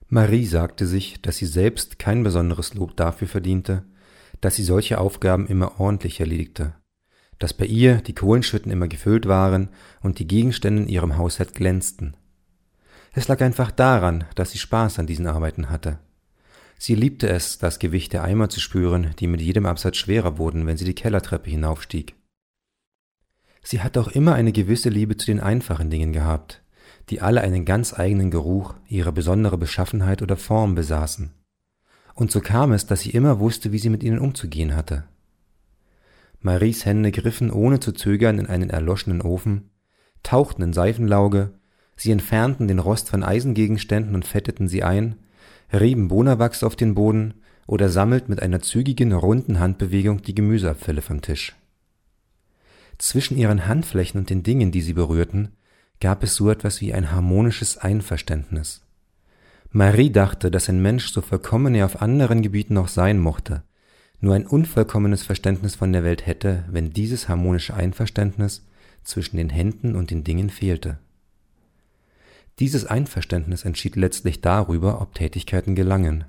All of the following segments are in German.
Marie sagte sich, dass sie selbst kein besonderes Lob dafür verdiente, dass sie solche Aufgaben immer ordentlich erledigte, dass bei ihr die Kohlenschütten immer gefüllt waren und die Gegenstände in ihrem Haushalt glänzten. Es lag einfach daran, dass sie Spaß an diesen Arbeiten hatte. Sie liebte es, das Gewicht der Eimer zu spüren, die mit jedem Absatz schwerer wurden, wenn sie die Kellertreppe hinaufstieg. Sie hatte auch immer eine gewisse Liebe zu den einfachen Dingen gehabt, die alle einen ganz eigenen Geruch, ihre besondere Beschaffenheit oder Form besaßen. Und so kam es, dass sie immer wusste, wie sie mit ihnen umzugehen hatte. Maries Hände griffen ohne zu zögern in einen erloschenen Ofen, tauchten in Seifenlauge, sie entfernten den Rost von Eisengegenständen und fetteten sie ein, rieben Bonawachs auf den Boden oder sammelten mit einer zügigen, runden Handbewegung die Gemüseabfälle vom Tisch. Zwischen ihren Handflächen und den Dingen, die sie berührten, gab es so etwas wie ein harmonisches Einverständnis. Marie dachte, dass ein Mensch, so vollkommen er auf anderen Gebieten noch sein mochte, nur ein unvollkommenes Verständnis von der Welt hätte, wenn dieses harmonische Einverständnis zwischen den Händen und den Dingen fehlte. Dieses Einverständnis entschied letztlich darüber, ob Tätigkeiten gelangen.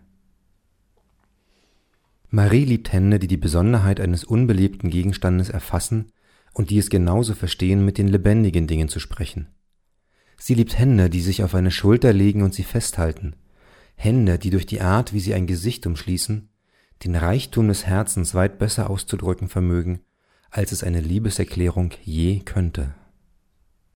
Marie liebt Hände, die die Besonderheit eines unbelebten Gegenstandes erfassen und die es genauso verstehen, mit den lebendigen Dingen zu sprechen. Sie liebt Hände, die sich auf eine Schulter legen und sie festhalten, Hände, die durch die Art, wie sie ein Gesicht umschließen, den Reichtum des Herzens weit besser auszudrücken vermögen, als es eine Liebeserklärung je könnte.